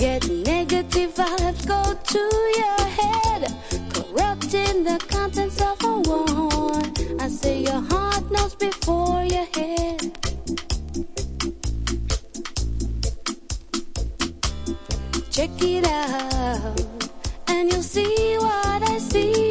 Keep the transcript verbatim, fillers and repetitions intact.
Yet negative vibes go to your head, corrupting the contents of a one. I say your heart knows before your head. Check it out, and you'll see what I see.